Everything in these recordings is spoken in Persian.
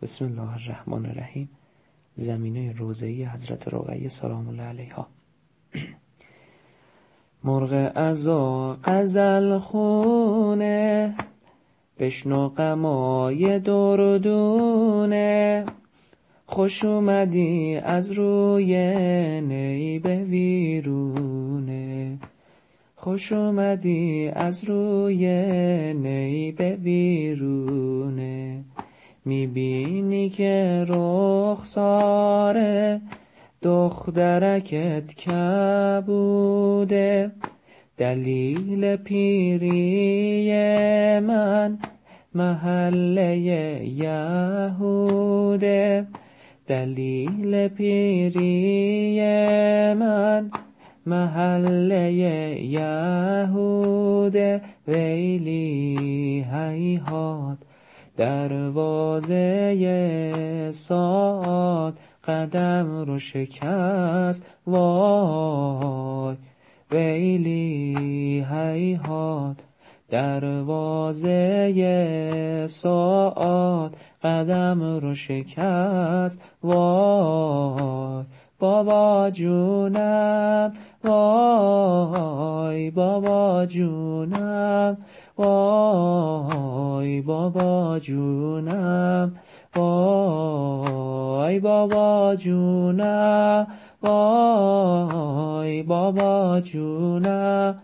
بسم الله الرحمن الرحیم. زمینه روضه‌ای حضرت رقیه سلام الله علیها. مرغ عزا غزل خونه، بشنو غمای دردونه. خوش اومدی از روی نی به ویرونه، خوش اومدی از روی نی به ویرونه. میبینی که رخسار دخترکت کبوده، دلیل پیری من محله یهوده، دلیل پیری من محله یهوده. ویلی هیهات دروازه ساد قدم رو شکست وای. ویلی هیهات دروازه ساد قدم رو شکست وای. بابا جونم وای، بابا جونم وای، بابا جونم وای، بابا جونم وای، بابا جونم.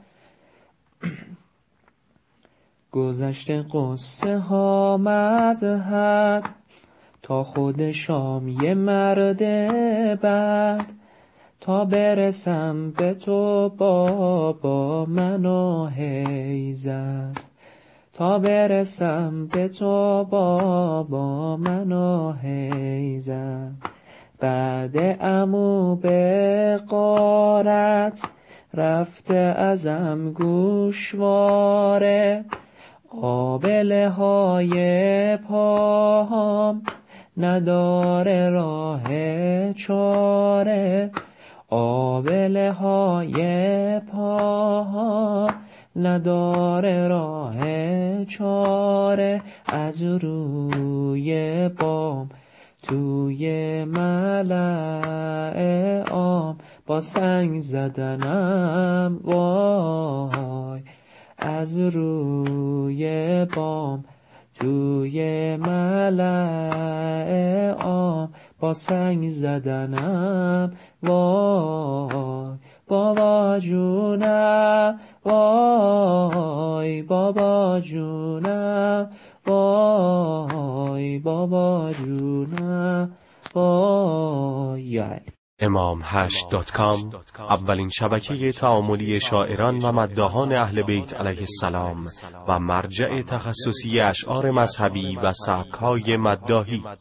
گذشته قصه ها مذهب، تا خود شام یه مرد بد. تا برسم به تو بابا منو هی زد، تا برسم به تو بابا منو هی زد. بعد عمو به غارت رفته ازم گوشواره، آبله های پاهام نداره راه چاره، آبله های پاهام نداره راه چاره. از روی بام توی ملأ عام با سنگ زدنم وای. از روی بام توی ملأ عام با سنگ زدنم وای. بابا جونم وای، بابا جونم وای، بابا جونم وای. imam8.com اولین شبکه تعاملی شاعران و مداحان اهل بیت علیه السلام و مرجع تخصصی اشعار مذهبی و سبک‌های مداحی.